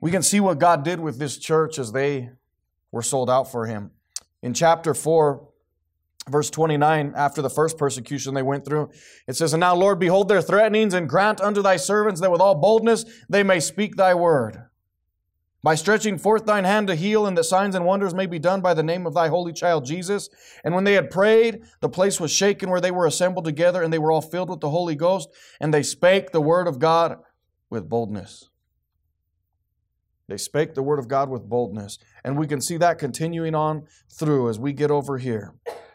We can see what God did with this church as they were sold out for Him. In chapter 4, verse 29, after the first persecution they went through, it says, "And now, Lord, behold their threatenings, and grant unto thy servants that with all boldness they may speak thy word. By stretching forth thine hand to heal, and that signs and wonders may be done by the name of thy holy child Jesus." And when they had prayed, the place was shaken where they were assembled together, and they were all filled with the Holy Ghost, and they spake the word of God with boldness. They spake the word of God with boldness. And we can see that continuing on through as we get over here.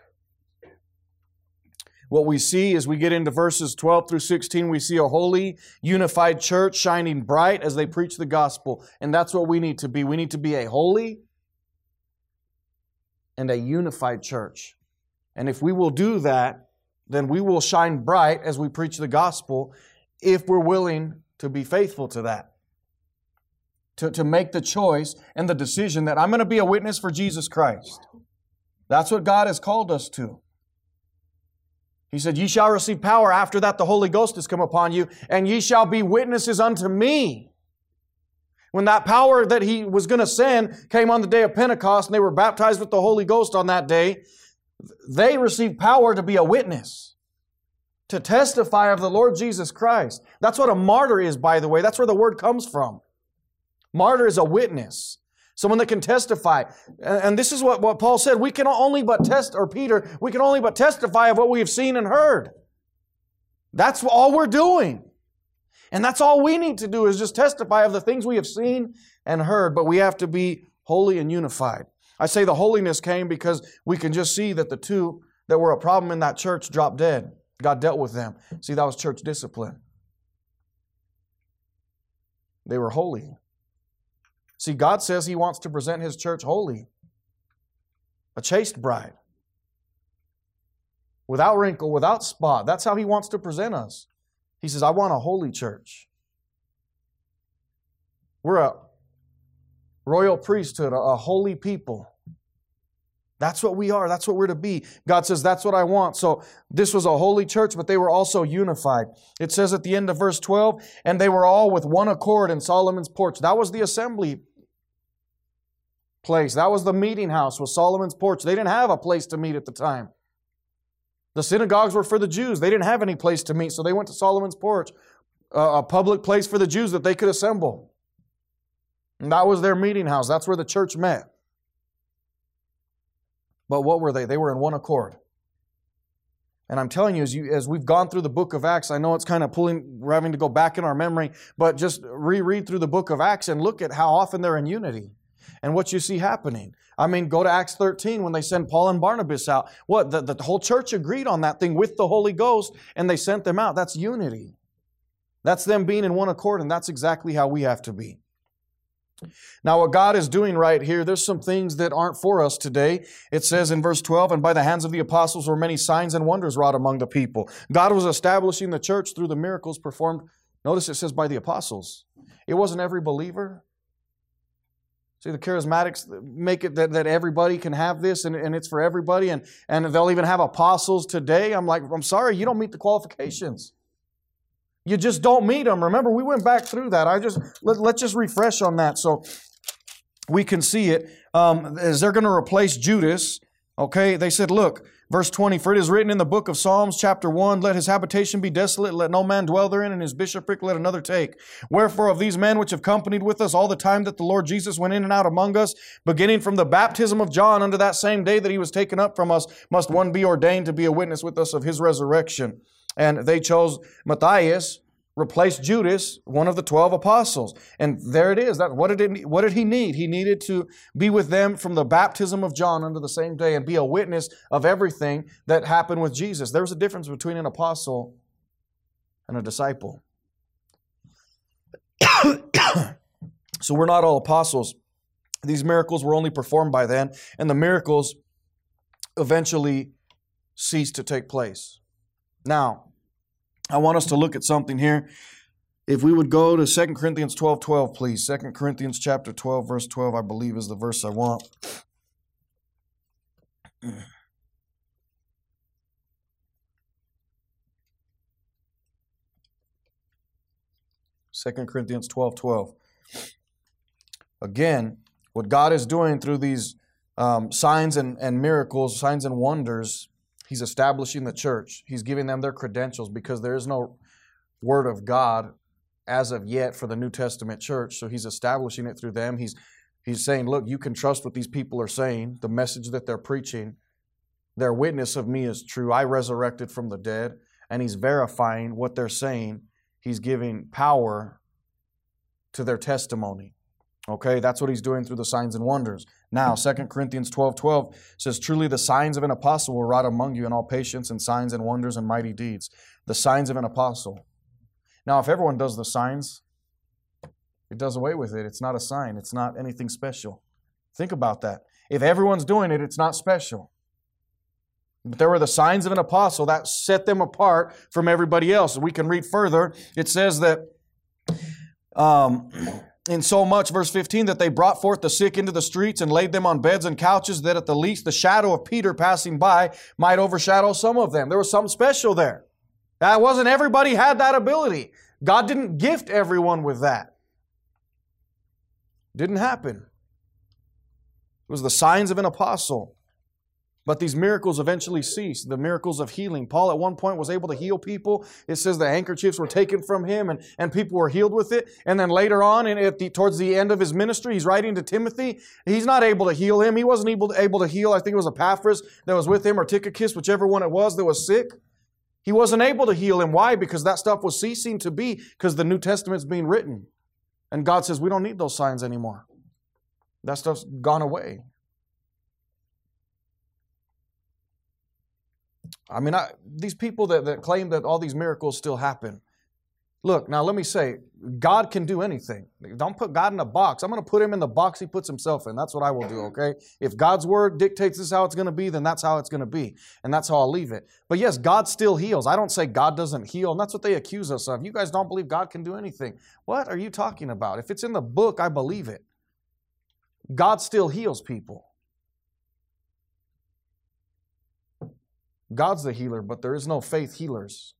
What we see as we get into verses 12 through 16, we see a holy, unified church shining bright as they preach the gospel. And that's what we need to be. We need to be a holy and a unified church. And if we will do that, then we will shine bright as we preach the gospel if we're willing to be faithful to that. To make the choice and the decision that I'm going to be a witness for Jesus Christ. That's what God has called us to. He said, "Ye shall receive power. After that the Holy Ghost has come upon you, and ye shall be witnesses unto me." When that power that He was going to send came on the day of Pentecost, and they were baptized with the Holy Ghost on that day, they received power to be a witness, to testify of the Lord Jesus Christ. That's what a martyr is, by the way. That's where the word comes from. Martyr is a witness. Someone that can testify. And this is what Paul said. We can only but we can only but testify of what we have seen and heard. That's all we're doing. And that's all we need to do is just testify of the things we have seen and heard. But we have to be holy and unified. I say the holiness came because we can just see that the two that were a problem in that church dropped dead. God dealt with them. See, that was church discipline. They were holy. See, God says He wants to present His church holy. A chaste bride. Without wrinkle, without spot. That's how He wants to present us. He says, I want a holy church. We're a royal priesthood, a holy people. That's what we are. That's what we're to be. God says, that's what I want. So this was a holy church, but they were also unified. It says at the end of verse 12, "And they were all with one accord in Solomon's porch." That was the assembly place. That was the meeting house, was Solomon's porch. They didn't have a place to meet at the time. The synagogues were for the Jews. They didn't have any place to meet, so they went to Solomon's porch, a public place for the Jews that they could assemble. And that was their meeting house. That's where the church met. But what were they? They were in one accord. And I'm telling you, as we've gone through the book of Acts, I know it's kind of we're having to go back in our memory, but just reread through the book of Acts and look at how often they're in unity and what you see happening. I mean, go to Acts 13 when they send Paul and Barnabas out. What? The whole church agreed on that thing with the Holy Ghost, and they sent them out. That's unity. That's them being in one accord, and that's exactly how we have to be. Now, what God is doing right here, there's some things that aren't for us today. It says in verse 12, "And by the hands of the apostles were many signs and wonders wrought among the people." God was establishing the church through the miracles performed. Notice it says by the apostles. It wasn't every believer. See, the charismatics make it that everybody can have this and it's for everybody. And they'll even have apostles today. I'm like, I'm sorry, you don't meet the qualifications. You just don't meet them. Remember, we went back through that. Let's just refresh on that so we can see it. As they're going to replace Judas, okay, they said, look, verse 20, "For it is written in the book of Psalms, chapter 1, Let his habitation be desolate, let no man dwell therein, and his bishopric let another take. Wherefore of these men which have companied with us all the time that the Lord Jesus went in and out among us, beginning from the baptism of John unto that same day that He was taken up from us, must one be ordained to be a witness with us of His resurrection." And they chose Matthias, replaced Judas, one of the 12 apostles. And there it is. What did he need? He needed to be with them from the baptism of John unto the same day and be a witness of everything that happened with Jesus. There's a difference between an apostle and a disciple. So we're not all apostles. These miracles were only performed by them, and the miracles eventually ceased to take place. Now, I want us to look at something here. If we would go to 2 Corinthians 12:12, please. 2 Corinthians chapter 12, verse 12, I believe is the verse I want. 2 Corinthians 12:12. Again, what God is doing through these signs and miracles, signs and wonders, He's establishing the church. He's giving them their credentials because there is no Word of God as of yet for the New Testament church. So He's establishing it through them. He's saying, look, you can trust what these people are saying, the message that they're preaching. Their witness of me is true. I resurrected from the dead. And He's verifying what they're saying. He's giving power to their testimony. Okay, that's what He's doing through the signs and wonders. Now, 2 Corinthians 12:12 says, truly the signs of an apostle were wrought among you in all patience and signs and wonders and mighty deeds. The signs of an apostle. Now, if everyone does the signs, it does away with it. It's not a sign. It's not anything special. Think about that. If everyone's doing it, it's not special. But there were the signs of an apostle that set them apart from everybody else. We can read further. It says that in so much, verse 15, that they brought forth the sick into the streets and laid them on beds and couches, that at the least the shadow of Peter passing by might overshadow some of them. There was something special there. That wasn't everybody had that ability. God didn't gift everyone with that. Didn't happen. It was the signs of an apostle. But these miracles eventually ceased, the miracles of healing. Paul at one point was able to heal people. It says the handkerchiefs were taken from him and people were healed with it. And then later on, towards the end of his ministry, he's writing to Timothy. He's not able to heal him. He wasn't able to heal, I think it was Epaphras that was with him, or Tychicus, whichever one it was that was sick. He wasn't able to heal him. Why? Because that stuff was ceasing to be, because the New Testament's being written. And God says, we don't need those signs anymore. That stuff's gone away. I mean, these people that claim that all these miracles still happen. Look, now let me say, God can do anything. Don't put God in a box. I'm going to put Him in the box He puts Himself in. That's what I will do, okay? If God's Word dictates this is how it's going to be, then that's how it's going to be. And that's how I'll leave it. But yes, God still heals. I don't say God doesn't heal. And that's what they accuse us of. You guys don't believe God can do anything. What are you talking about? If it's in the book, I believe it. God still heals people. God's the healer, but there is no faith healers.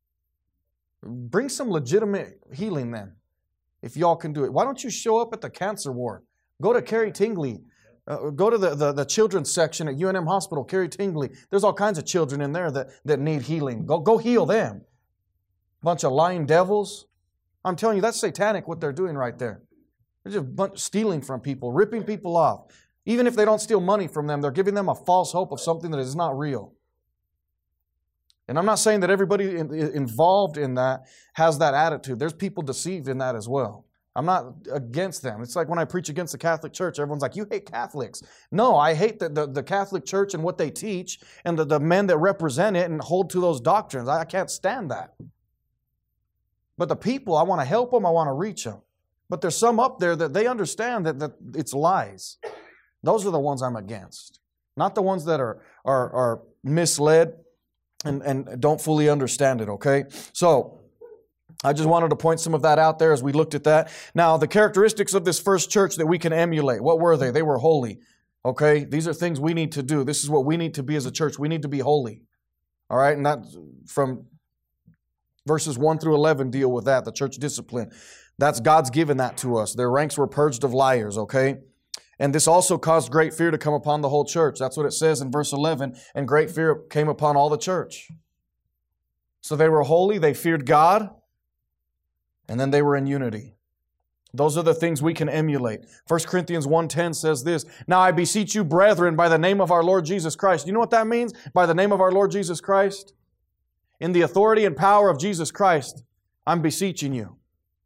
Bring some legitimate healing then, if y'all can do it. Why don't you show up at the cancer ward? Go to Carrie Tingley. Go to the children's section at UNM Hospital, Carrie Tingley. There's all kinds of children in there that need healing. Go heal them. Bunch of lying devils. I'm telling you, that's satanic what they're doing right there. They're just stealing from people, ripping people off. Even if they don't steal money from them, they're giving them a false hope of something that is not real. And I'm not saying that everybody involved in that has that attitude. There's people deceived in that as well. I'm not against them. It's like when I preach against the Catholic Church, everyone's like, you hate Catholics. No, I hate the Catholic Church and what they teach and the men that represent it and hold to those doctrines. I can't stand that. But the people, I want to help them, I want to reach them. But there's some up there that they understand that it's lies. Those are the ones I'm against. Not the ones that are misled and don't fully understand it, okay? So, I just wanted to point some of that out there as we looked at that. Now, the characteristics of this first church that we can emulate, what were they? They were holy, okay? These are things we need to do. This is what we need to be as a church. We need to be holy, all right? And that from verses 1 through 11 deal with that, the church discipline. That's God's given that to us. Their ranks were purged of liars, okay? And this also caused great fear to come upon the whole church. That's what it says in verse 11. And great fear came upon all the church. So they were holy, they feared God, and then they were in unity. Those are the things we can emulate. 1 Corinthians 1:10 says this, now I beseech you, brethren, by the name of our Lord Jesus Christ. You know what that means? By the name of our Lord Jesus Christ? In the authority and power of Jesus Christ, I'm beseeching you.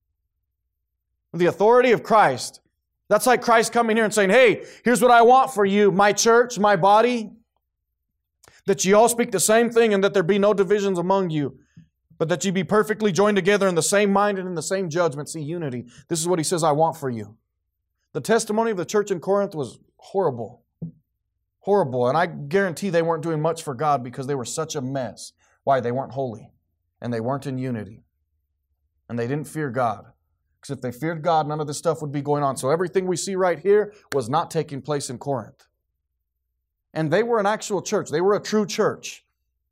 The authority of Christ. That's like Christ coming here and saying, hey, here's what I want for you, my church, my body, that ye all speak the same thing and that there be no divisions among you, but that ye be perfectly joined together in the same mind and in the same judgment. See, unity. This is what He says I want for you. The testimony of the church in Corinth was horrible. Horrible. And I guarantee they weren't doing much for God because they were such a mess. Why? They weren't holy. And they weren't in unity. And they didn't fear God. Because if they feared God, none of this stuff would be going on. So everything we see right here was not taking place in Corinth. And they were an actual church. They were a true church.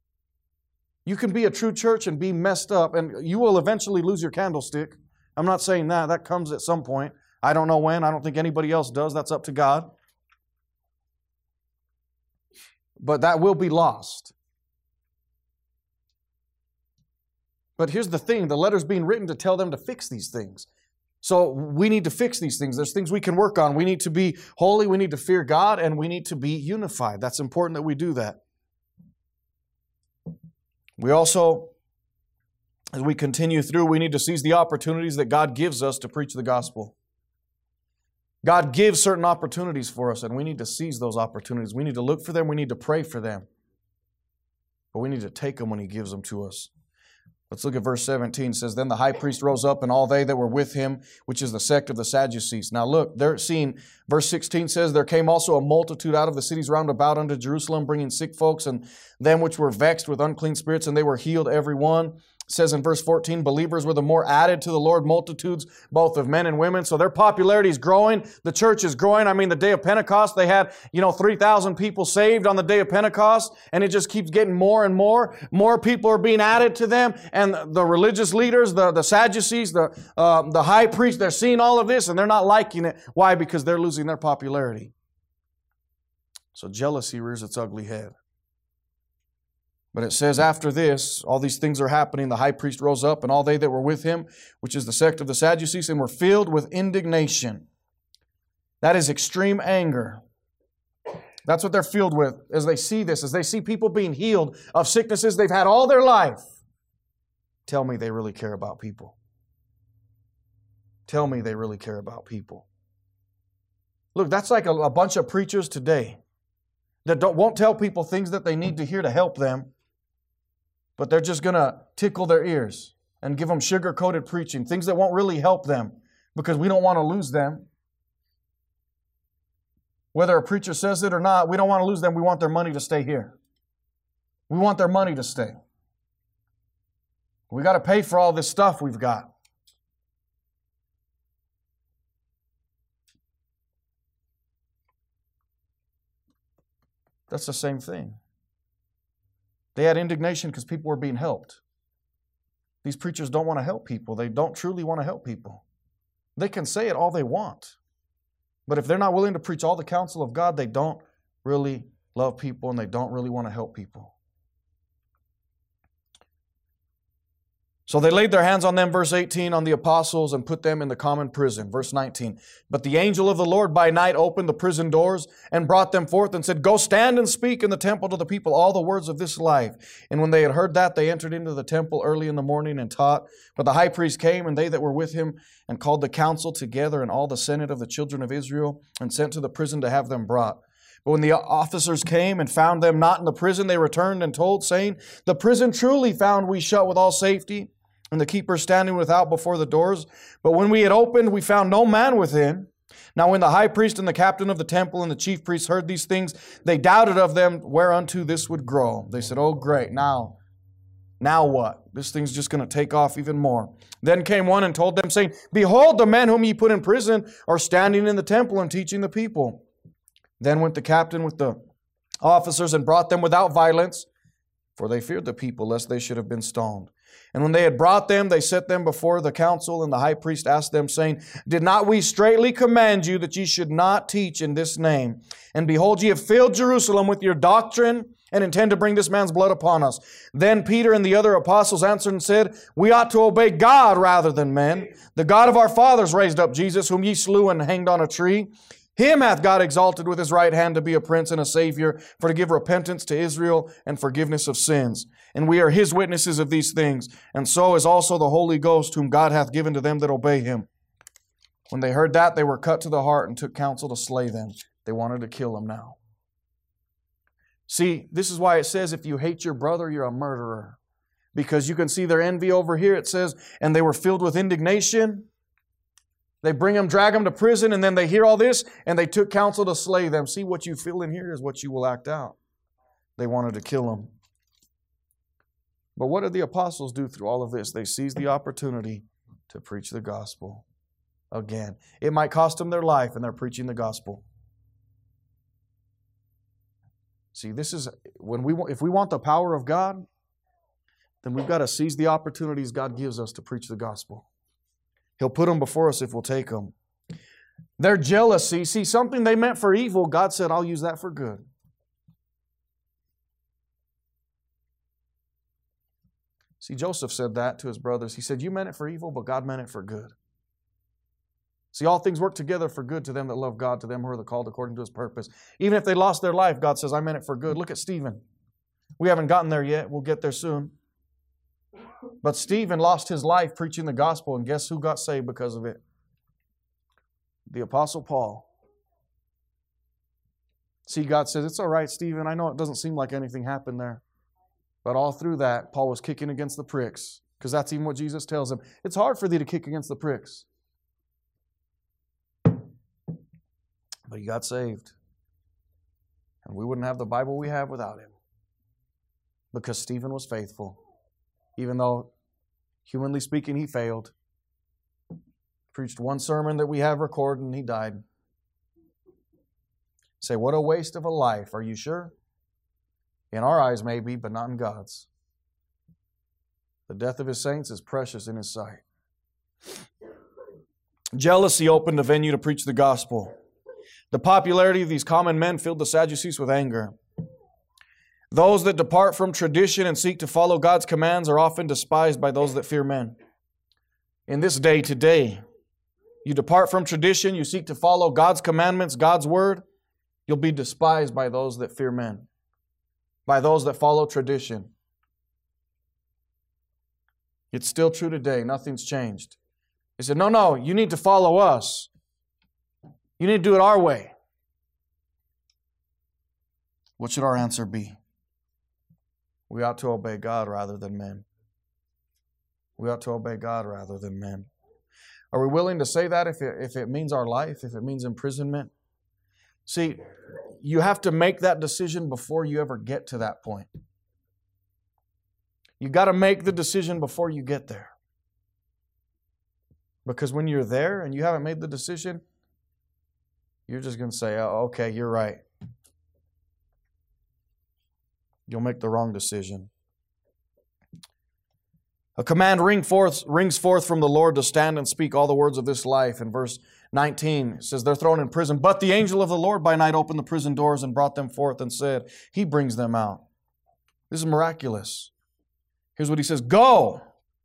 You can be a true church and be messed up, and you will eventually lose your candlestick. I'm not saying that. That comes at some point. I don't know when. I don't think anybody else does. That's up to God. But that will be lost. But here's the thing. The letter's being written to tell them to fix these things. So we need to fix these things. There's things we can work on. We need to be holy. We need to fear God. And we need to be unified. That's important that we do that. We also, as we continue through, we need to seize the opportunities that God gives us to preach the gospel. God gives certain opportunities for us, and we need to seize those opportunities. We need to look for them. We need to pray for them. But we need to take them when He gives them to us. Let's look at verse 17. It says, Then the high priest rose up, and all they that were with him, which is the sect of the Sadducees. Now look, they're seeing, verse 16 says, There came also a multitude out of the cities round about unto Jerusalem, bringing sick folks, and them which were vexed with unclean spirits, and they were healed every one. It says in verse 14, believers were the more added to the Lord, multitudes, both of men and women. So their popularity is growing. The church is growing. I mean, the day of Pentecost, they had, 3,000 people saved on the day of Pentecost, and it just keeps getting more and more. More people are being added to them, and the religious leaders, the Sadducees, the high priest, they're seeing all of this, and they're not liking it. Why? Because they're losing their popularity. So jealousy rears its ugly head. But it says after this, all these things are happening. The high priest rose up, and all they that were with him, which is the sect of the Sadducees, and were filled with indignation. That is extreme anger. That's what they're filled with as they see this, as they see people being healed of sicknesses they've had all their life. Tell me they really care about people. Tell me they really care about people. Look, that's like a bunch of preachers today that won't tell people things that they need to hear to help them. But they're just going to tickle their ears and give them sugar-coated preaching, things that won't really help them because we don't want to lose them. Whether a preacher says it or not, we don't want to lose them. We want their money to stay here. We want their money to stay. We got to pay for all this stuff we've got. That's the same thing. They had indignation because people were being helped. These preachers don't want to help people. They don't truly want to help people. They can say it all they want. But if they're not willing to preach all the counsel of God, they don't really love people and they don't really want to help people. So they laid their hands on them, verse 18, on the apostles and put them in the common prison. Verse 19, But the angel of the Lord by night opened the prison doors and brought them forth and said, Go stand and speak in the temple to the people all the words of this life. And when they had heard that, they entered into the temple early in the morning and taught. But the high priest came and they that were with him and called the council together and all the senate of the children of Israel and sent to the prison to have them brought. But when the officers came and found them not in the prison, they returned and told, saying, The prison truly found we shut with all safety, and the keeper standing without before the doors. But when we had opened, we found no man within. Now when the high priest and the captain of the temple and the chief priests heard these things, they doubted of them whereunto this would grow. They said, Oh, great, now what? This thing's just going to take off even more. Then came one and told them, saying, Behold, the men whom ye put in prison are standing in the temple and teaching the people. Then went the captain with the officers and brought them without violence, for they feared the people, lest they should have been stoned. And when they had brought them, they set them before the council, and the high priest asked them, saying, Did not we straitly command you that ye should not teach in this name? And behold, ye have filled Jerusalem with your doctrine, and intend to bring this man's blood upon us. Then Peter and the other apostles answered and said, We ought to obey God rather than men. The God of our fathers raised up Jesus, whom ye slew and hanged on a tree. Him hath God exalted with His right hand to be a prince and a savior, for to give repentance to Israel and forgiveness of sins. And we are His witnesses of these things, and so is also the Holy Ghost, whom God hath given to them that obey Him. When they heard that, they were cut to the heart and took counsel to slay them. They wanted to kill them now. See, this is why it says, if you hate your brother, you're a murderer. Because you can see their envy over here. It says, and they were filled with indignation. They bring them, drag them to prison, and then they hear all this, and they took counsel to slay them. See, what you feel in here is what you will act out. They wanted to kill them. But what did the apostles do through all of this? They seized the opportunity to preach the gospel again. It might cost them their life, and they're preaching the gospel. See, this is if we want the power of God, then we've got to seize the opportunities God gives us to preach the gospel. He'll put them before us if we'll take them. Their jealousy, see, something they meant for evil, God said, I'll use that for good. See, Joseph said that to his brothers. He said, you meant it for evil, but God meant it for good. See, all things work together for good to them that love God, to them who are the called according to His purpose. Even if they lost their life, God says, I meant it for good. Look at Stephen. We haven't gotten there yet. We'll get there soon. But Stephen lost his life preaching the gospel, and guess who got saved because of it? The Apostle Paul. See, God says, it's all right, Stephen. I know it doesn't seem like anything happened there. But all through that, Paul was kicking against the pricks. Because that's even what Jesus tells him. It's hard for thee to kick against the pricks. But he got saved. And we wouldn't have the Bible we have without him. Because Stephen was faithful. Even though, humanly speaking, he failed. Preached one sermon that we have recorded and he died. Say, what a waste of a life. Are you sure? In our eyes, maybe, but not in God's. The death of His saints is precious in His sight. Jealousy opened a venue to preach the gospel. The popularity of these common men filled the Sadducees with anger. Those that depart from tradition and seek to follow God's commands are often despised by those that fear men. In this day today, you depart from tradition, you seek to follow God's commandments, God's word, you'll be despised by those that fear men, by those that follow tradition. It's still true today. Nothing's changed. He said, no, you need to follow us. You need to do it our way. What should our answer be? We ought to obey God rather than men. We ought to obey God rather than men. Are we willing to say that if it means our life, if it means imprisonment? See, you have to make that decision before you ever get to that point. You got to make the decision before you get there. Because when you're there and you haven't made the decision, you're just going to say, oh, okay, you're right. You'll make the wrong decision. A command rings forth from the Lord to stand and speak all the words of this life. In verse 19, it says they're thrown in prison. But the angel of the Lord by night opened the prison doors and brought them forth and said, He brings them out. This is miraculous. Here's what He says, go.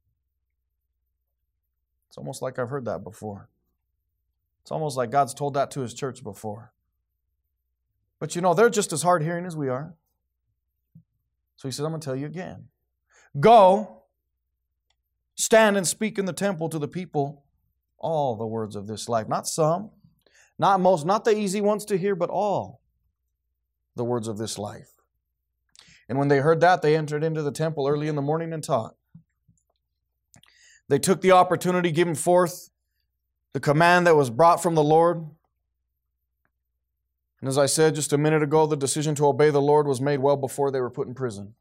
It's almost like I've heard that before. It's almost like God's told that to His church before. But you know, they're just as hard hearing as we are. So He says, I'm going to tell you again. Go, stand and speak in the temple to the people all the words of this life. Not some, not most, not the easy ones to hear, but all the words of this life. And when they heard that, they entered into the temple early in the morning and taught. They took the opportunity given forth, the command that was brought from the Lord. And as I said just a minute ago, the decision to obey the Lord was made well before they were put in prison.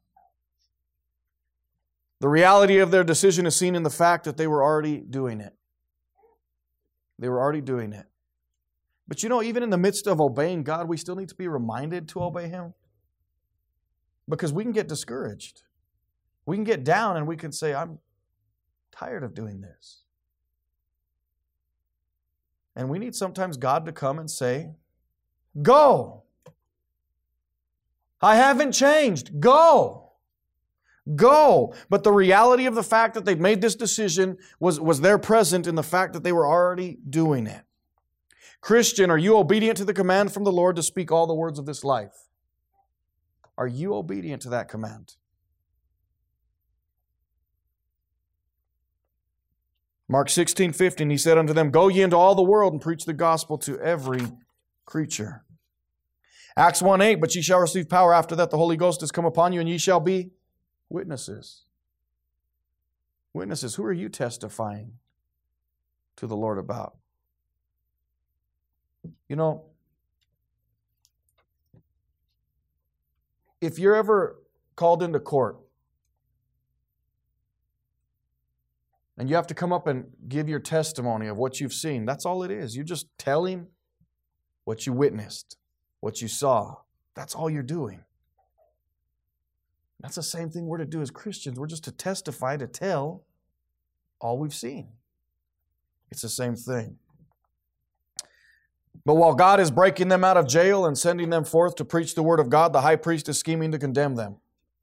The reality of their decision is seen in the fact that they were already doing it. They were already doing it. But you know, even in the midst of obeying God, we still need to be reminded to obey Him. Because we can get discouraged. We can get down and we can say, I'm tired of doing this. And we need sometimes God to come and say, go. I haven't changed. Go. Go. But the reality of the fact that they've made this decision was there present in the fact that they were already doing it. Christian, are you obedient to the command from the Lord to speak all the words of this life? Are you obedient to that command? Mark 16:15, He said unto them, Go ye into all the world and preach the gospel to every creature. Acts 1:8, But ye shall receive power after that the Holy Ghost is come upon you, and ye shall be witnesses. Witnesses, who are you testifying to the Lord about? You know, if you're ever called into court and you have to come up and give your testimony of what you've seen, that's all it is. You're just telling what you witnessed, what you saw. That's all you're doing. That's the same thing we're to do as Christians. We're just to testify, to tell all we've seen. It's the same thing. But while God is breaking them out of jail and sending them forth to preach the word of God, the high priest is scheming to condemn them.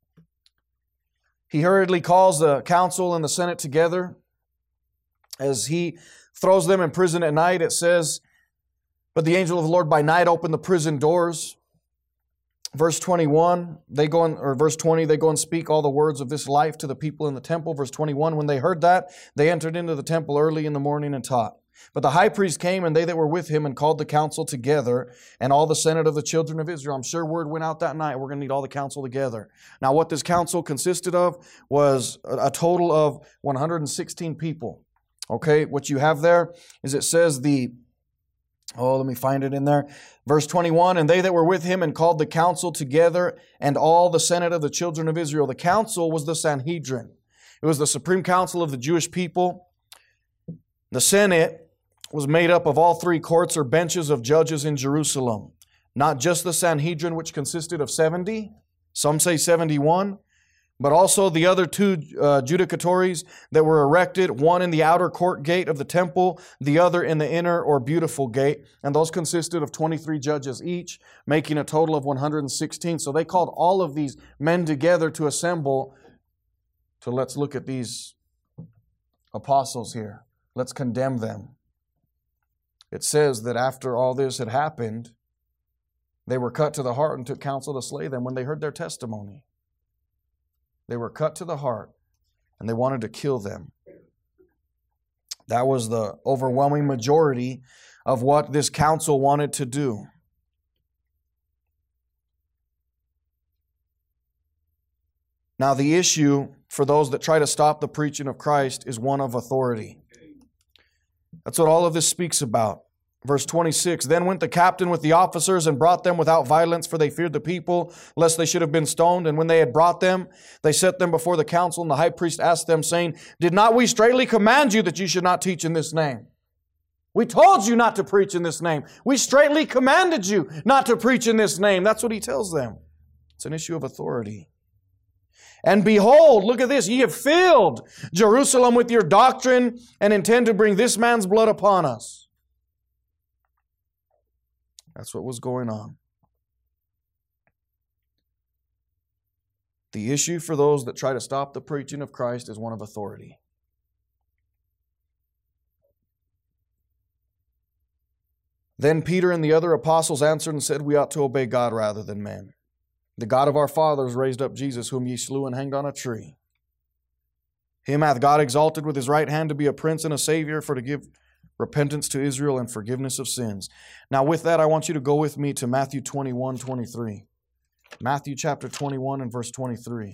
He hurriedly calls the council and the Senate together. As he throws them in prison at night, it says, "But the angel of the Lord by night opened the prison doors." Verse 21, verse 20, they go and speak all the words of this life to the people in the temple. Verse 21, when they heard that, they entered into the temple early in the morning and taught. But the high priest came, and they that were with him, and called the council together, and all the senate of the children of Israel. I'm sure word went out that night, we're going to need all the council together. Now, what this council consisted of was a total of 116 people. Okay, what you have there is it says let me find it in there. Verse 21, and they that were with him and called the council together and all the senate of the children of Israel. The council was the Sanhedrin. It was the supreme council of the Jewish people. The Senate was made up of all three courts or benches of judges in Jerusalem. Not just the Sanhedrin, which consisted of 70, some say 71, but also the other two judicatories that were erected, one in the outer court gate of the temple, the other in the inner or beautiful gate. And those consisted of 23 judges each, making a total of 116. So they called all of these men together to assemble to let's look at these apostles here. Let's condemn them. It says that after all this had happened, they were cut to the heart and took counsel to slay them when they heard their testimony. They were cut to the heart and they wanted to kill them. That was the overwhelming majority of what this council wanted to do. Now, the issue for those that try to stop the preaching of Christ is one of authority. That's what all of this speaks about. Verse 26, then went the captain with the officers and brought them without violence, for they feared the people, lest they should have been stoned. And when they had brought them, they set them before the council, and the high priest asked them, saying, did not we straitly command you that you should not teach in this name? We told you not to preach in this name. We straitly commanded you not to preach in this name. That's what he tells them. It's an issue of authority. And behold, look at this, ye have filled Jerusalem with your doctrine and intend to bring this man's blood upon us. That's what was going on. The issue for those that try to stop the preaching of Christ is one of authority. Then Peter and the other apostles answered and said, we ought to obey God rather than men. The God of our fathers raised up Jesus, whom ye slew and hanged on a tree. Him hath God exalted with his right hand to be a prince and a savior, for to give repentance to Israel and forgiveness of sins. Now with that, I want you to go with me to Matthew 21:23. Matthew chapter 21 and verse 23.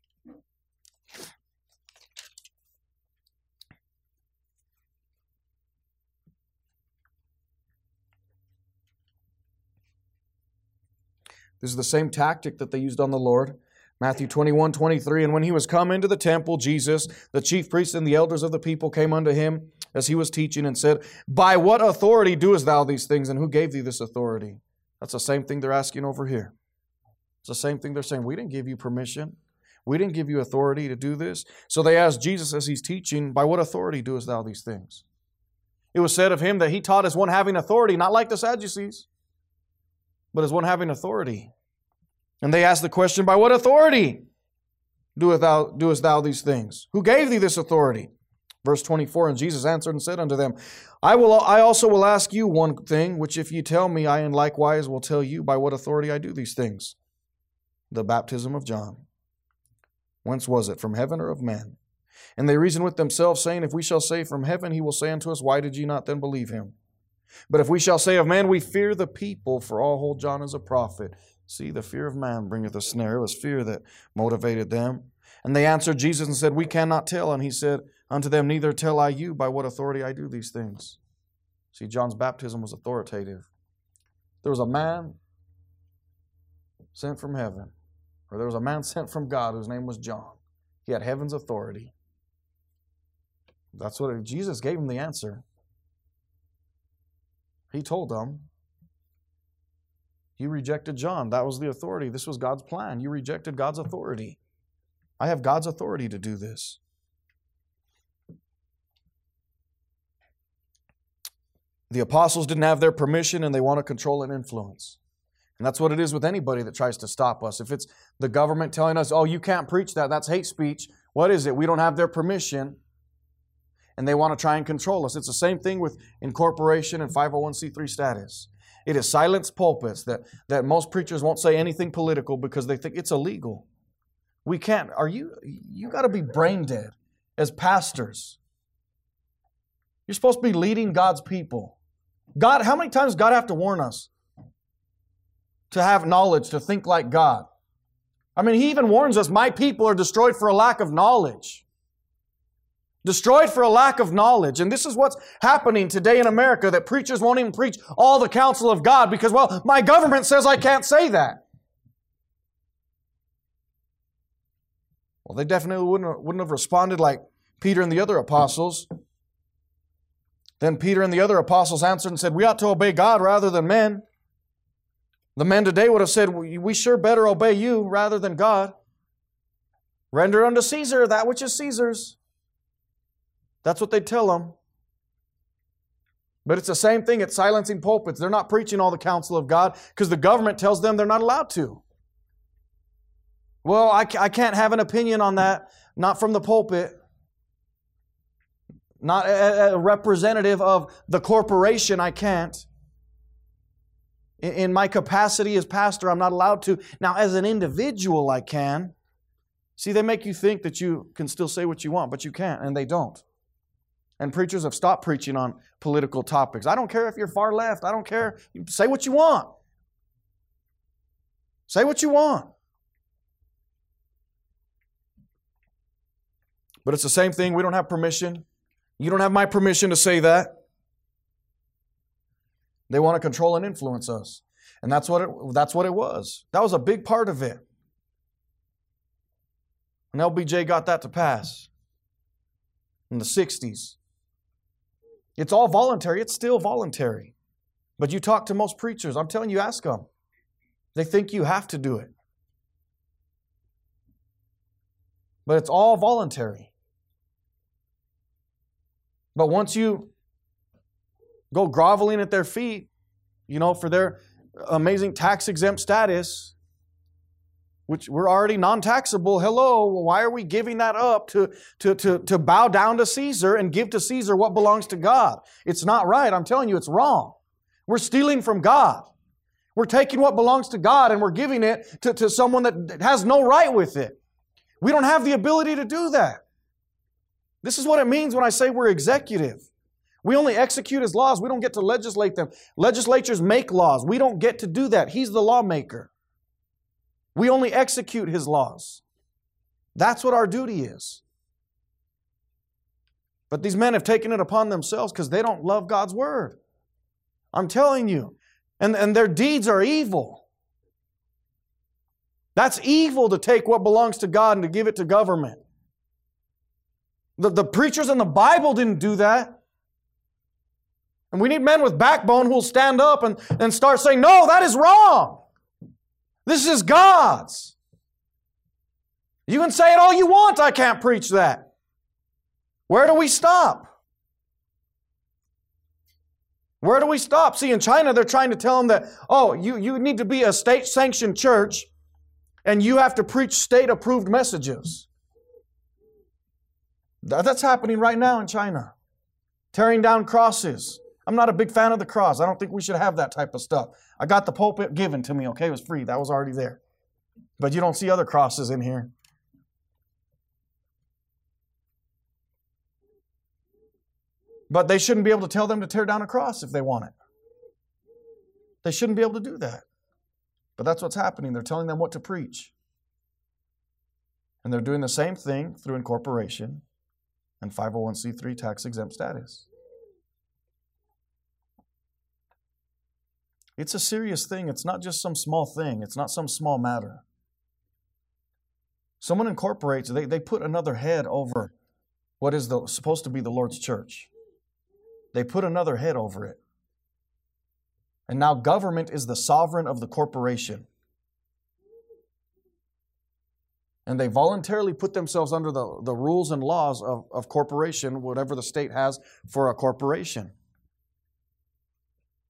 This is the same tactic that they used on the Lord. Matthew 21:23, and when he was come into the temple, Jesus, the chief priests and the elders of the people came unto him as he was teaching and said, by what authority doest thou these things, and who gave thee this authority? That's the same thing they're asking over here. It's the same thing they're saying. We didn't give you permission. We didn't give you authority to do this. So they asked Jesus as he's teaching, by what authority doest thou these things? It was said of him that he taught as one having authority, not like the Sadducees, but as one having authority. And they asked the question, by what authority doest thou these things? Who gave thee this authority? Verse 24, and Jesus answered and said unto them, I also will ask you one thing, which if ye tell me, I in likewise will tell you by what authority I do these things. The baptism of John. Whence was it, from heaven or of men? And they reasoned with themselves, saying, if we shall say from heaven, he will say unto us, why did ye not then believe him? But if we shall say of man, we fear the people, for all hold John as a prophet. See, the fear of man bringeth a snare. It was fear that motivated them. And they answered Jesus and said, we cannot tell. And he said unto them, neither tell I you by what authority I do these things. See, John's baptism was authoritative. There was a man sent from heaven, or there was a man sent from God whose name was John. He had heaven's authority. That's what Jesus gave him the answer. He told them, you rejected John. That was the authority. This was God's plan. You rejected God's authority. I have God's authority to do this. The apostles didn't have their permission and they want to control and influence. And that's what it is with anybody that tries to stop us. If it's the government telling us, oh, you can't preach that, that's hate speech. What is it? We don't have their permission and they want to try and control us. It's the same thing with incorporation and 501c3 status. It is silenced pulpits that most preachers won't say anything political because they think it's illegal. We can't. You got to be brain dead as pastors. You're supposed to be leading God's people. God, how many times does God have to warn us to have knowledge, to think like God? I mean, He even warns us, my people are destroyed for a lack of knowledge. Destroyed for a lack of knowledge. And this is what's happening today in America, that preachers won't even preach all the counsel of God because, well, my government says I can't say that. Well, they definitely wouldn't have responded like Peter and the other apostles. Then Peter and the other apostles answered and said, we ought to obey God rather than men. The men today would have said, we sure better obey you rather than God. Render unto Caesar that which is Caesar's. That's what they tell them. But it's the same thing. It's silencing pulpits. They're not preaching all the counsel of God because the government tells them they're not allowed to. Well, I can't have an opinion on that. Not from the pulpit. Not a representative of the corporation, I can't. In my capacity as pastor, I'm not allowed to. Now, as an individual, I can. See, they make you think that you can still say what you want, but you can't, and they don't. And preachers have stopped preaching on political topics. I don't care if you're far left. I don't care. Say what you want. Say what you want. But it's the same thing. We don't have permission. You don't have my permission to say that. They want to control and influence us. And that's what it was. That was a big part of it. And LBJ got that to pass in the 60s. It's all voluntary. It's still voluntary. But you talk to most preachers, I'm telling you, ask them. They think you have to do it. But it's all voluntary. But once you go groveling at their feet, for their amazing tax-exempt status, which we're already non-taxable, hello, why are we giving that up to bow down to Caesar and give to Caesar what belongs to God? It's not right. I'm telling you, it's wrong. We're stealing from God. We're taking what belongs to God and we're giving it to someone that has no right with it. We don't have the ability to do that. This is what it means when I say we're executive. We only execute His laws. We don't get to legislate them. Legislatures make laws. We don't get to do that. He's the lawmaker. We only execute His laws. That's what our duty is. But these men have taken it upon themselves because they don't love God's Word. I'm telling you. And their deeds are evil. That's evil to take what belongs to God and to give it to government. The preachers in the Bible didn't do that. And we need men with backbone who will stand up and start saying, no, that is wrong. This is God's. You can say it all you want, I can't preach that. Where do we stop? Where do we stop? See, in China, they're trying to tell them that, oh, you need to be a state-sanctioned church and you have to preach state-approved messages. That's happening right now in China. Tearing down crosses. I'm not a big fan of the cross. I don't think we should have that type of stuff. I got the pulpit given to me, okay? It was free. That was already there. But you don't see other crosses in here. But they shouldn't be able to tell them to tear down a cross if they want it. They shouldn't be able to do that. But that's what's happening. They're telling them what to preach. And they're doing the same thing through incorporation and 501c3 tax-exempt status. It's a serious thing. It's not just some small thing. It's not some small matter. Someone incorporates, they put another head over what is supposed to be the Lord's church. They put another head over it. And now government is the sovereign of the corporation. And they voluntarily put themselves under the rules and laws of corporation, whatever the state has for a corporation.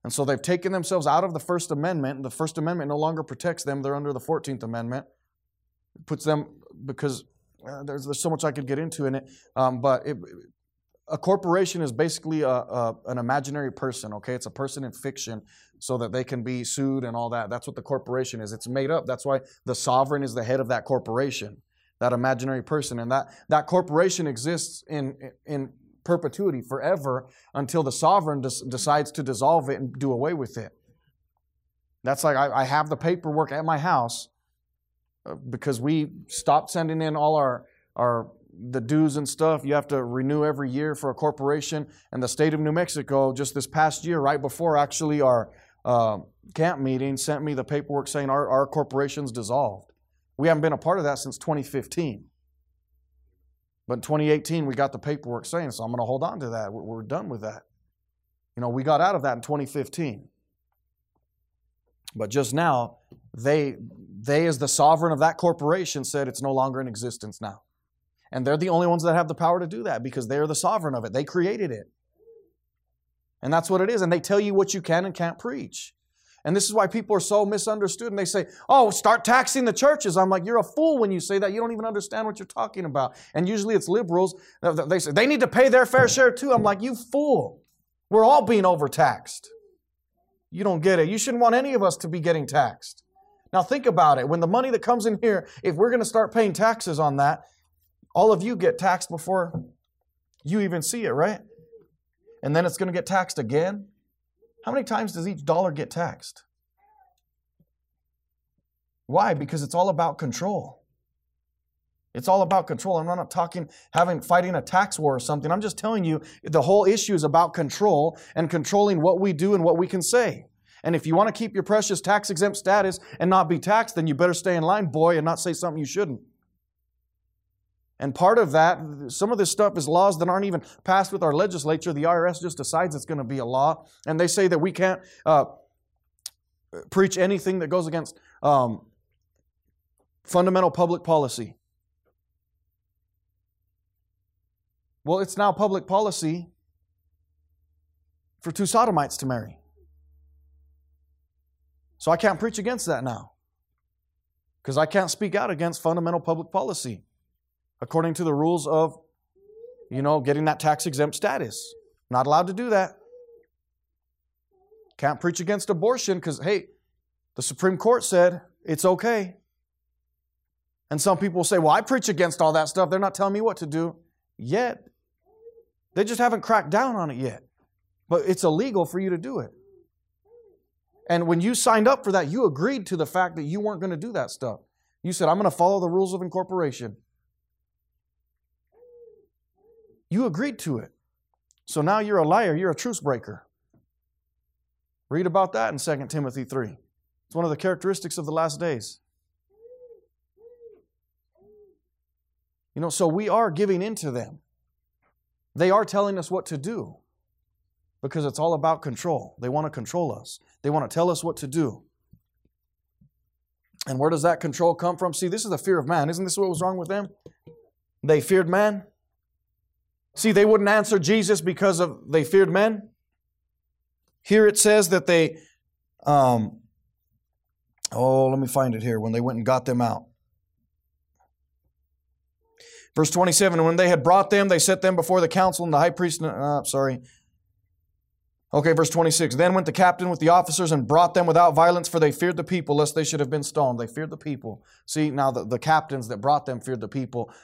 And so they've taken themselves out of the First Amendment, and the First Amendment no longer protects them. They're under the 14th Amendment. It puts them, because there's so much I could get into in it, but a corporation is basically an imaginary person, okay? It's a person in fiction so that they can be sued and all that. That's what the corporation is. It's made up. That's why the sovereign is the head of that corporation, that imaginary person. And that corporation exists in perpetuity, forever, until the sovereign decides to dissolve it and do away with it. That's like I have the paperwork at my house because we stopped sending in all the dues and stuff. You have to renew every year for a corporation. And the state of New Mexico, just this past year, right before actually our camp meeting, sent me the paperwork saying our corporation's dissolved. We haven't been a part of that since 2015. But in 2018, we got the paperwork saying, so I'm going to hold on to that. We're done with that. We got out of that in 2015. But just now, they as the sovereign of that corporation said it's no longer in existence now. And they're the only ones that have the power to do that because they're the sovereign of it. They created it. And that's what it is. And they tell you what you can and can't preach. And this is why people are so misunderstood. And they say, oh, start taxing the churches. I'm like, you're a fool when you say that. You don't even understand what you're talking about. And usually it's liberals. They say, they need to pay their fair share too. I'm like, you fool. We're all being overtaxed. You don't get it. You shouldn't want any of us to be getting taxed. Now think about it. When the money that comes in here, if we're going to start paying taxes on that, all of you get taxed before you even see it, right? And then it's going to get taxed again. How many times does each dollar get taxed? Why? Because it's all about control. It's all about control. I'm not talking fighting a tax war or something. I'm just telling you the whole issue is about control and controlling what we do and what we can say. And if you want to keep your precious tax-exempt status and not be taxed, then you better stay in line, boy, and not say something you shouldn't. And part of that, some of this stuff is laws that aren't even passed with our legislature. The IRS just decides it's going to be a law. And they say that we can't preach anything that goes against fundamental public policy. Well, it's now public policy for two sodomites to marry. So I can't preach against that now. Because I can't speak out against fundamental public policy. According to the rules of, getting that tax-exempt status. Not allowed to do that. Can't preach against abortion because, hey, the Supreme Court said it's okay. And some people will say, well, I preach against all that stuff. They're not telling me what to do yet. They just haven't cracked down on it yet. But it's illegal for you to do it. And when you signed up for that, you agreed to the fact that you weren't going to do that stuff. You said, I'm going to follow the rules of incorporation. You agreed to it. So now you're a liar. You're a truce breaker. Read about that in 2 Timothy 3. It's one of the characteristics of the last days. So we are giving in to them. They are telling us what to do because it's all about control. They want to control us. They want to tell us what to do. And where does that control come from? See, this is the fear of man. Isn't this what was wrong with them? They feared man. See, they wouldn't answer Jesus because they feared men. Here it says that they, let me find it here, when they went and got them out. Verse 27, and when they had brought them, they set them before the council and the high priest, verse 26, then went the captain with the officers and brought them without violence, for they feared the people, lest they should have been stoned. They feared the people. See, now the captains that brought them feared the people.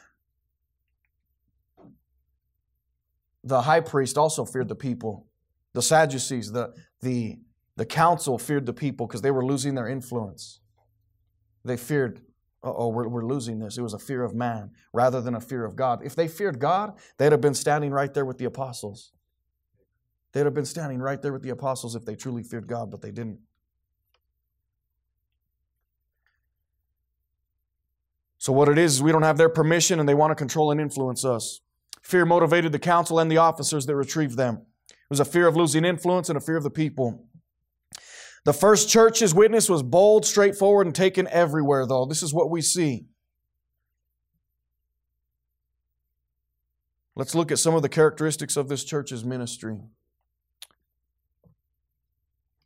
The high priest also feared the people. The Sadducees, the council feared the people because they were losing their influence. They feared, we're losing this. It was a fear of man rather than a fear of God. If they feared God, they'd have been standing right there with the apostles. They'd have been standing right there with the apostles if they truly feared God, but they didn't. So what it is we don't have their permission and they want to control and influence us. Fear motivated the council and the officers that retrieved them. It was a fear of losing influence and a fear of the people. The first church's witness was bold, straightforward, and taken everywhere, though. This is what we see. Let's look at some of the characteristics of this church's ministry.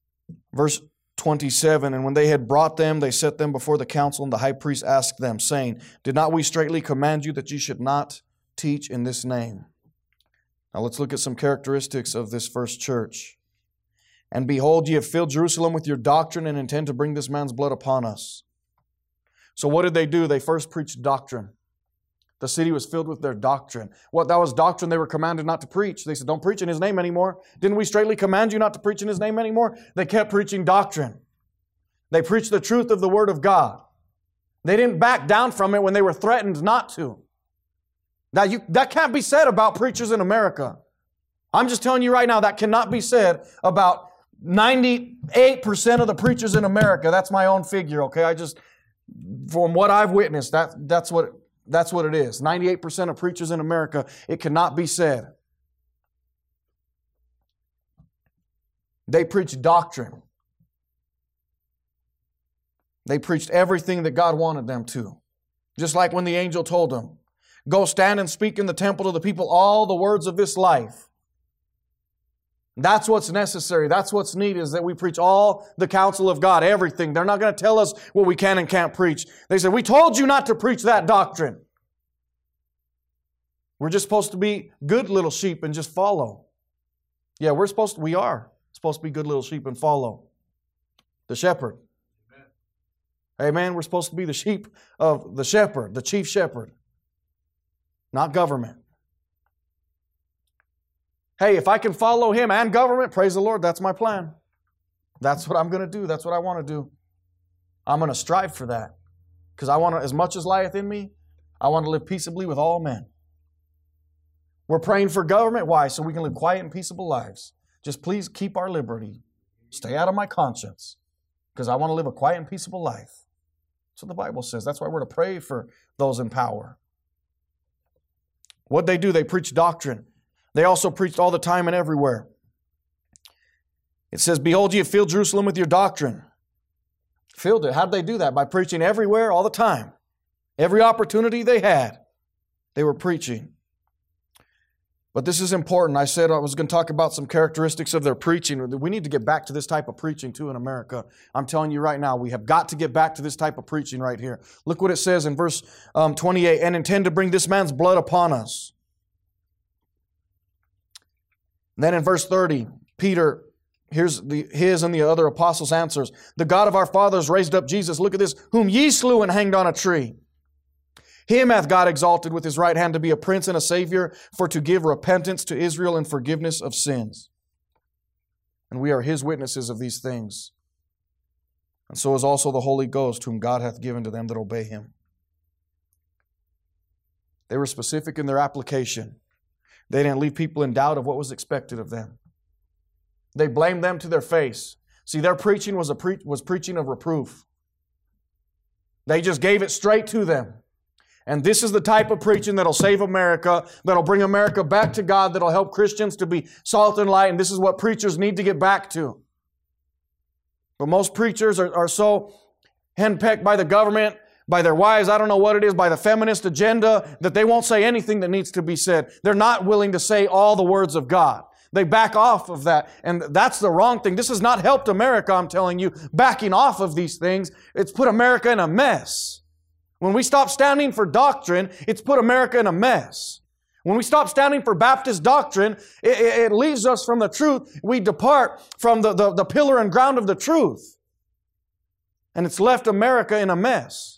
Verse 27, and when they had brought them, they set them before the council, and the high priest asked them, saying, Did not we straitly command you that you should not teach in this name? Now let's look at some characteristics of this first church. And behold, ye have filled Jerusalem with your doctrine and intend to bring this man's blood upon us. So what did they do? They first preached doctrine. The city was filled with their doctrine. What that was doctrine they were commanded not to preach. They said, don't preach in His name anymore. Didn't we straightly command you not to preach in His name anymore? They kept preaching doctrine. They preached the truth of the Word of God. They didn't back down from it when they were threatened not to. Now, that can't be said about preachers in America. I'm just telling you right now, that cannot be said about 98% of the preachers in America. That's my own figure, okay? From what I've witnessed, that's what it is. 98% of preachers in America, it cannot be said. They preached doctrine. They preached everything that God wanted them to. Just like when the angel told them, go stand and speak in the temple to the people all the words of this life. That's what's necessary. That's what's needed, is that we preach all the counsel of God, everything. They're not going to tell us what we can and can't preach. They said, we told you not to preach that doctrine. We're just supposed to be good little sheep and just follow. Yeah, we are supposed to be good little sheep and follow the shepherd. Amen. We're supposed to be the sheep of the shepherd, the chief shepherd, not government. Hey, if I can follow Him and government, praise the Lord, that's my plan. That's what I'm going to do. That's what I want to do. I'm going to strive for that. Because I want to, as much as lieth in me, I want to live peaceably with all men. We're praying for government. Why? So we can live quiet and peaceable lives. Just please keep our liberty. Stay out of my conscience. Because I want to live a quiet and peaceable life. That's what the Bible says. That's why we're to pray for those in power. What'd they do? They preached doctrine. They also preached all the time and everywhere. It says, behold, ye have filled Jerusalem with your doctrine. Filled it. How'd they do that? By preaching everywhere, all the time. Every opportunity they had, they were preaching. But this is important. I said I was going to talk about some characteristics of their preaching. We need to get back to this type of preaching too in America. I'm telling you right now, we have got to get back to this type of preaching right here. Look what it says in verse 28, and intend to bring this man's blood upon us. Then in verse 30, Peter, here's his and the other apostles' answers. The God of our fathers raised up Jesus, look at this, whom ye slew and hanged on a tree. Him hath God exalted with His right hand to be a prince and a savior, for to give repentance to Israel and forgiveness of sins. And we are His witnesses of these things. And so is also the Holy Ghost, whom God hath given to them that obey Him. They were specific in their application. They didn't leave people in doubt of what was expected of them. They blamed them to their face. See, their preaching was preaching of reproof. They just gave it straight to them. And this is the type of preaching that'll save America, that'll bring America back to God, that'll help Christians to be salt and light, and this is what preachers need to get back to. But most preachers are so henpecked by the government, by their wives, I don't know what it is, by the feminist agenda, that they won't say anything that needs to be said. They're not willing to say all the words of God. They back off of that, and that's the wrong thing. This has not helped America, I'm telling you. Backing off of these things, it's put America in a mess. When we stop standing for doctrine, it's put America in a mess. When we stop standing for Baptist doctrine, it leaves us from the truth. We depart from the pillar and ground of the truth. And it's left America in a mess.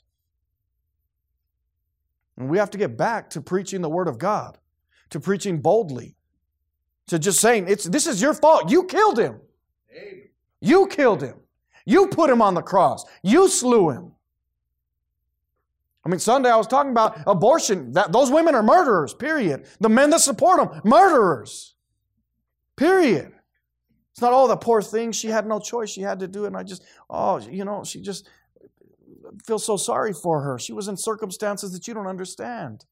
And we have to get back to preaching the Word of God, to preaching boldly, to just saying, this is your fault. You killed Him. Amen. You killed Him. You put Him on the cross. You slew Him. I mean, Sunday I was talking about abortion. Those women are murderers, period. The men that support them, murderers, period. It's not, oh, the poor thing, she had no choice. She had to do it. And she just feel so sorry for her. She was in circumstances that you don't understand.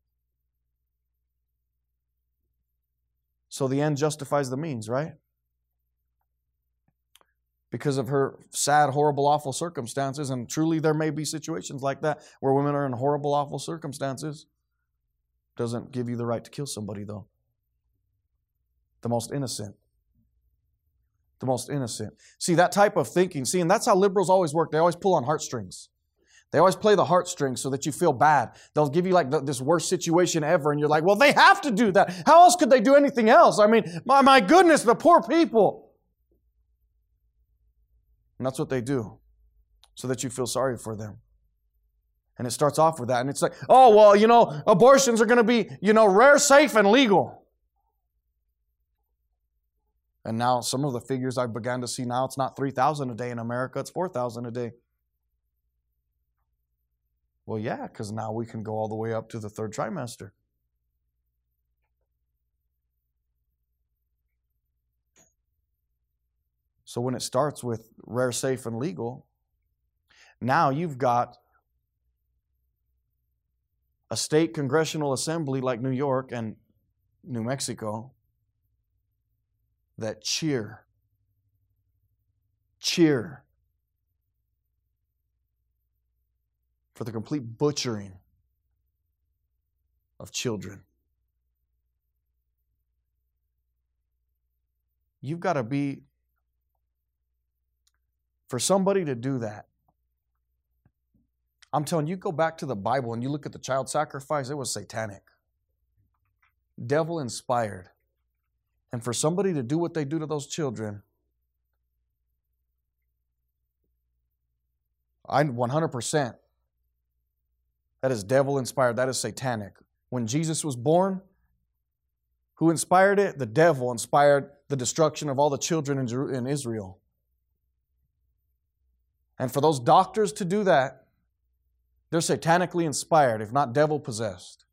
So the end justifies the means, right? Because of her sad, horrible, awful circumstances, and truly there may be situations like that where women are in horrible, awful circumstances. Doesn't give you the right to kill somebody, though. The most innocent the most innocent. See, that type of thinking, and that's how liberals always work. They always pull on heartstrings. They always play the heartstrings so that you feel bad. They'll give you like this worst situation ever, and you're like, well, they have to do that. How else could they do anything else? I mean, my goodness, the poor people. And that's what they do, so that you feel sorry for them. And it starts off with that. And it's like, oh, well, abortions are going to be, rare, safe, and legal. And now some of the figures I began to see now, it's not 3,000 a day in America, it's 4,000 a day. Well, yeah, because now we can go all the way up to the third trimester. So when it starts with rare, safe, and legal, now you've got a state congressional assembly like New York and New Mexico that cheer for the complete butchering of children. You've got to be, for somebody to do that, I'm telling you, go back to the Bible and you look at the child sacrifice, it was satanic. Devil inspired. And for somebody to do what they do to those children, 100%, that is devil inspired, that is satanic. When Jesus was born, who inspired it? The devil inspired the destruction of all the children in Israel. And for those doctors to do that, they're satanically inspired, if not devil possessed.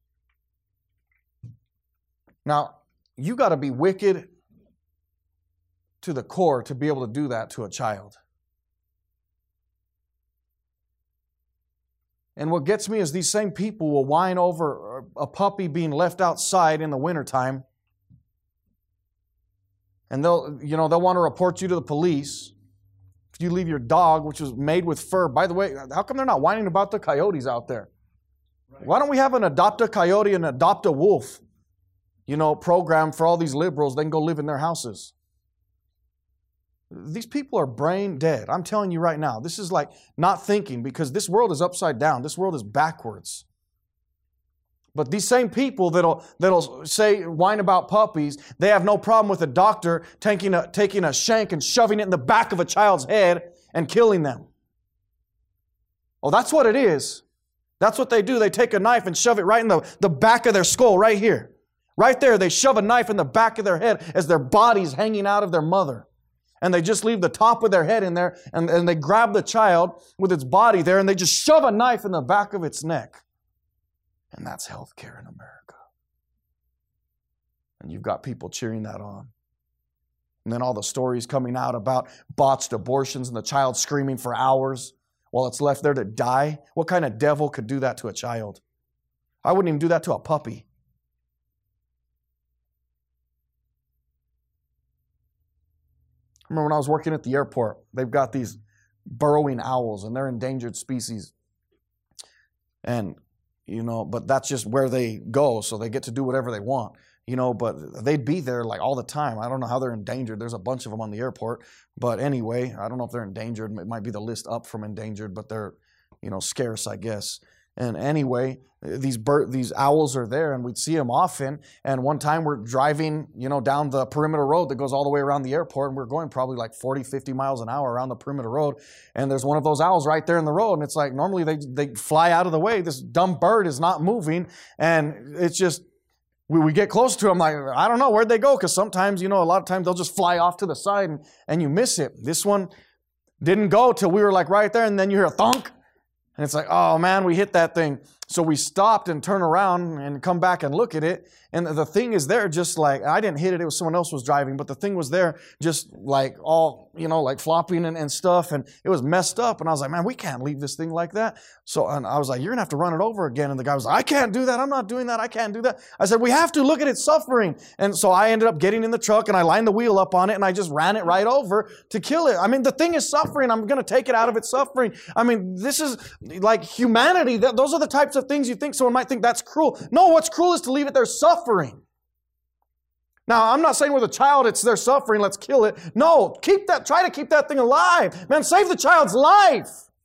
Now, you got to be wicked to the core to be able to do that to a child. And what gets me is these same people will whine over a puppy being left outside in the wintertime. And they'll want to report you to the police. If you leave your dog, which was made with fur. By the way, how come they're not whining about the coyotes out there? Right. Why don't we have an adopt a coyote and adopt a wolf, program for all these liberals? They can go live in their houses. These people are brain dead. I'm telling you right now. This is like not thinking, because this world is upside down. This world is backwards. But these same people that'll whine about puppies, they have no problem with a doctor taking a shank and shoving it in the back of a child's head and killing them. Oh, that's what it is. That's what they do. They take a knife and shove it right in the back of their skull, right here. Right there, they shove a knife in the back of their head as their body's hanging out of their mother. And they just leave the top of their head in there, and they grab the child with its body there, and they just shove a knife in the back of its neck. And that's healthcare in America. And you've got people cheering that on. And then all the stories coming out about botched abortions and the child screaming for hours while it's left there to die. What kind of devil could do that to a child? I wouldn't even do that to a puppy. I remember when I was working at the airport, they've got these burrowing owls, and they're endangered species. And but that's just where they go, so they get to do whatever they want. But they'd be there like all the time. I don't know how they're endangered. There's a bunch of them on the airport. But anyway, I don't know if they're endangered. It might be the list up from endangered, but they're, scarce, I guess. And anyway, these owls are there, and we'd see them often. And one time we're driving, down the perimeter road that goes all the way around the airport, and we're going probably like 40, 50 miles an hour around the perimeter road. And there's one of those owls right there in the road, and it's like normally they fly out of the way. This dumb bird is not moving, and it's just, we get close to them, like, I don't know, where'd they go? Because sometimes, a lot of times they'll just fly off to the side, and you miss it. This one didn't go till we were like right there, and then you hear a thunk. And it's like, oh man, we hit that thing. So we stopped and turn around and come back and look at it. And the thing is there just like, I didn't hit it, it was someone else was driving, but the thing was there just like all, like flopping and stuff. And it was messed up. And I was like, man, we can't leave this thing like that. So and I was like, you're going to have to run it over again. And the guy was like, I can't do that. I'm not doing that. I can't do that. I said, we have to look at its suffering. And so I ended up getting in the truck and I lined the wheel up on it and I just ran it right over to kill it. I mean, the thing is suffering. I'm going to take it out of its suffering. I mean, this is like humanity. Those are the types of things you think someone might think that's cruel. No, what's cruel is to leave it there suffering. Now, I'm not saying with a child it's their suffering, let's kill it. No, try to keep that thing alive. Man, save the child's life.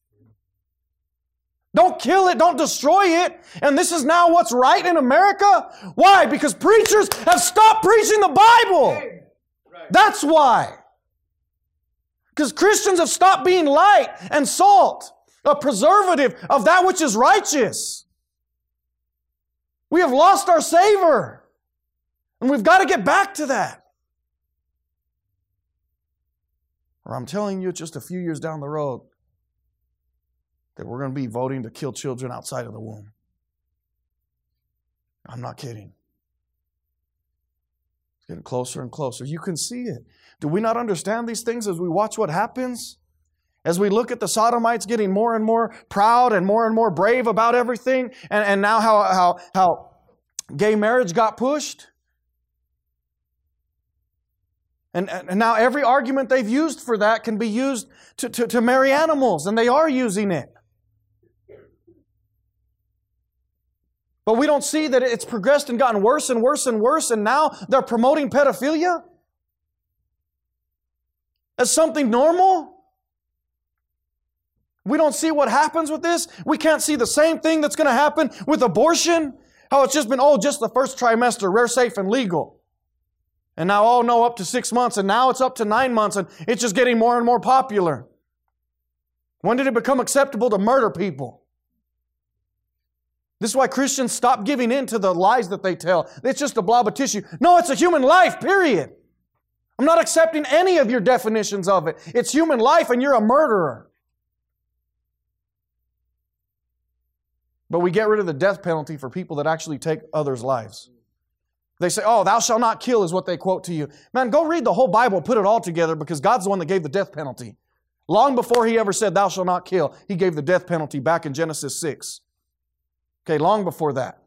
Don't kill it, don't destroy it. And this is now what's right in America? Why? Because preachers have stopped preaching the Bible. That's why. Because Christians have stopped being light and salt, a preservative of that which is righteous. We have lost our savor. And we've got to get back to that. Or I'm telling you, just a few years down the road, that we're going to be voting to kill children outside of the womb. I'm not kidding. It's getting closer and closer. You can see it. Do we not understand these things as we watch what happens? As we look at the Sodomites getting more and more proud and more brave about everything, and now how gay marriage got pushed? And now every argument they've used for that can be used to marry animals, and they are using it. But we don't see that it's progressed and gotten worse and worse and worse, and now they're promoting pedophilia as something normal. We don't see what happens with this. We can't see the same thing that's going to happen with abortion. How it's just been, just the first trimester, rare, safe, and legal. And now, no, up to 6 months, and now it's up to 9 months, and it's just getting more and more popular. When did it become acceptable to murder people? This is why Christians stop giving in to the lies that they tell. It's just a blob of tissue. No, it's a human life, period. I'm not accepting any of your definitions of it. It's human life, and you're a murderer. But we get rid of the death penalty for people that actually take others' lives. They say, thou shalt not kill is what they quote to you. Man, go read the whole Bible, put it all together, because God's the one that gave the death penalty. Long before He ever said, thou shalt not kill, He gave the death penalty back in Genesis 6. Okay, long before that.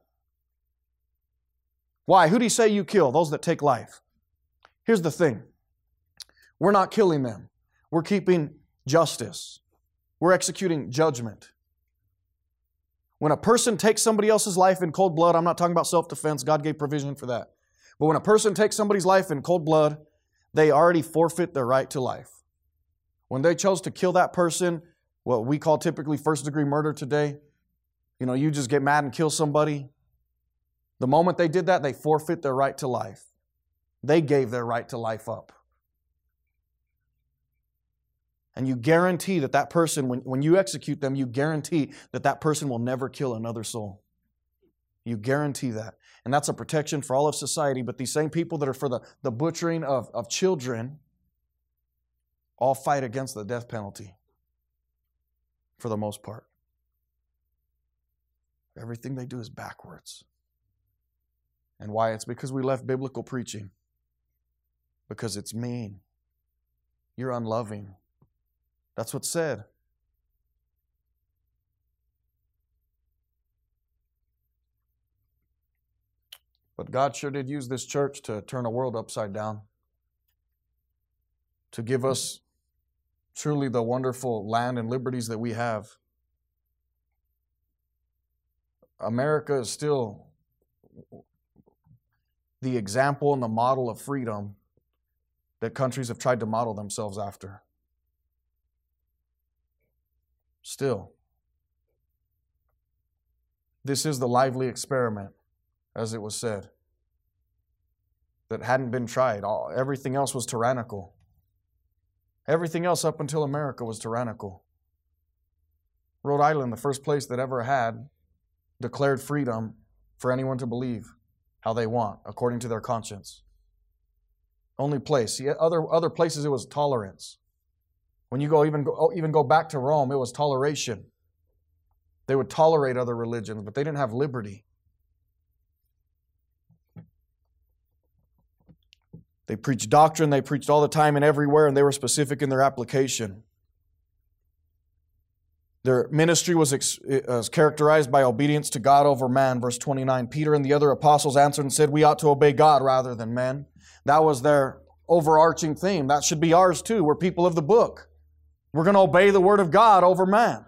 Why? Who do you say you kill? Those that take life. Here's the thing. We're not killing them. We're keeping justice. We're executing judgment. When a person takes somebody else's life in cold blood, I'm not talking about self-defense, God gave provision for that. But when a person takes somebody's life in cold blood, they already forfeit their right to life. When they chose to kill that person, what we call typically first-degree murder today, you just get mad and kill somebody. The moment they did that, they forfeit their right to life. They gave their right to life up. And you guarantee that person, when you execute them, you guarantee that person will never kill another soul. You guarantee that. And that's a protection for all of society. But these same people that are for the butchering of children all fight against the death penalty for the most part. Everything they do is backwards. And why? It's because we left biblical preaching. Because it's mean. You're unloving. That's what's said. But God sure did use this church to turn a world upside down. To give us truly the wonderful land and liberties that we have. America is still the example and the model of freedom that countries have tried to model themselves after. Still. This is the lively experiment, as it was said, that hadn't been tried. Everything else was tyrannical. Everything else up until America was tyrannical. Rhode Island, the first place that ever had declared freedom for anyone to believe how they want, according to their conscience. Only place. See, other places it was tolerance. When you even go back to Rome, it was toleration. They would tolerate other religions, but they didn't have liberty. They preached doctrine, they preached all the time and everywhere, and they were specific in their application. Their ministry was characterized by obedience to God over man. Verse 29, Peter and the other apostles answered and said, we ought to obey God rather than men. That was their overarching theme. That should be ours too. We're people of the book. We're going to obey the Word of God over man.